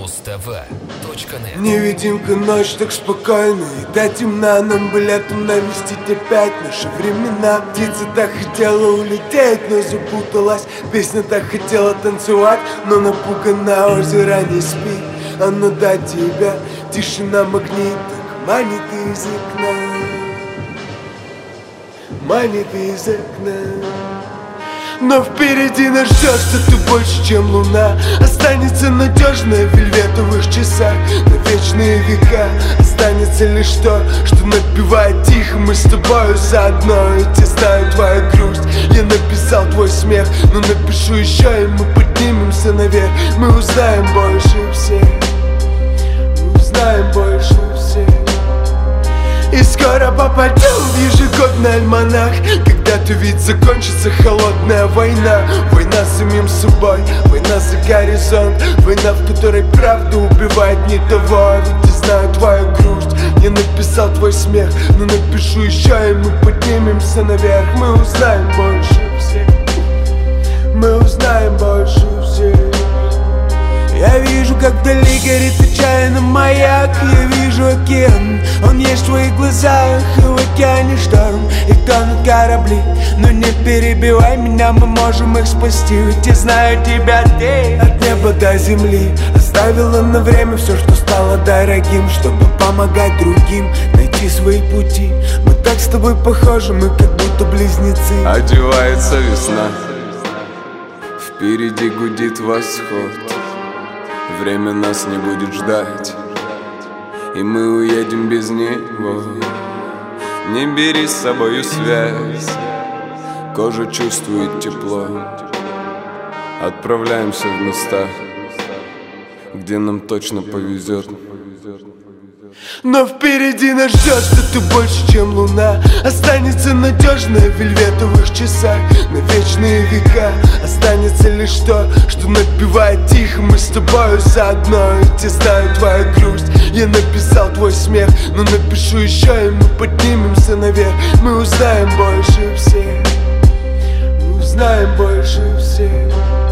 Mustava.net. Невидимка, ночь так спокойна, и до темна нам бы летом навестить опять наши времена. Птица так хотела улететь, но запуталась. Песня так хотела танцевать, но напугана, озеро не спит. Оно до тебя, тишина магнит, так манит из окна. Манит из окна. Но впереди нас ждет что-то больше, чем луна. Останется надежная в вельветовых часах на вечные века. Останется лишь то, что напевает тихо. Мы с тобою заодно, ведь я знаю твою грусть. Я написал твой смех, но напишу еще, и мы поднимемся наверх. Мы узнаем больше всех. Мы узнаем больше всех. И скоро попадем в ежегодный альманах, когда-то ведь закончится холодная война. Война с самим собой, война за горизонт, война, в которой правда убивает не того. Ведь я знаю твою грусть, я написал твой смех, но напишу еще, и мы поднимемся наверх. Мы узнаем больше всех. Мы узнаем больше всех. Я вижу, как вдали горит отчаянно маяк. Я вижу океан, он есть в твоих глазах. И в океане шторм, и тонут корабли. Но не перебивай меня, мы можем их спасти. Ведь я знаю тебя, ты от неба до земли оставила на время все, что стало дорогим, чтобы помогать другим найти свои пути. Мы так с тобой похожи, мы как будто близнецы. Одевается весна, впереди гудит восход. Время нас не будет ждать, и мы уедем без него. Не бери с собою связь, кожа чувствует тепло. Отправляемся в места, где нам точно повезет. Но впереди нас ждет что-то больше, чем луна. Останется надежная в вельветовых часах на вечные века. Останется лишь то, что напевает тихо. Мы с тобою заодно, ведь я знаю твою грусть. Я написал твой смех, но напишу еще, и мы поднимемся наверх. Мы узнаем больше всех. Мы узнаем больше всех.